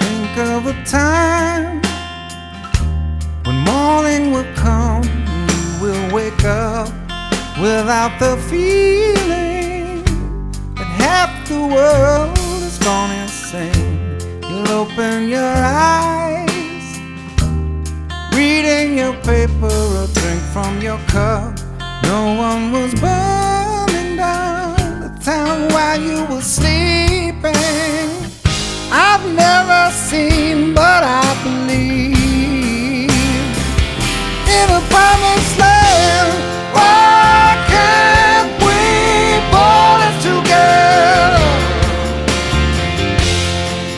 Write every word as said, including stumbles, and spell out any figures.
Think of a time when morning will come and you will wake up without the feeling that half the world is gone insane. You'll open your eyes, reading your paper or drink from your cup. No one was burning down the town while you were sleeping. I've never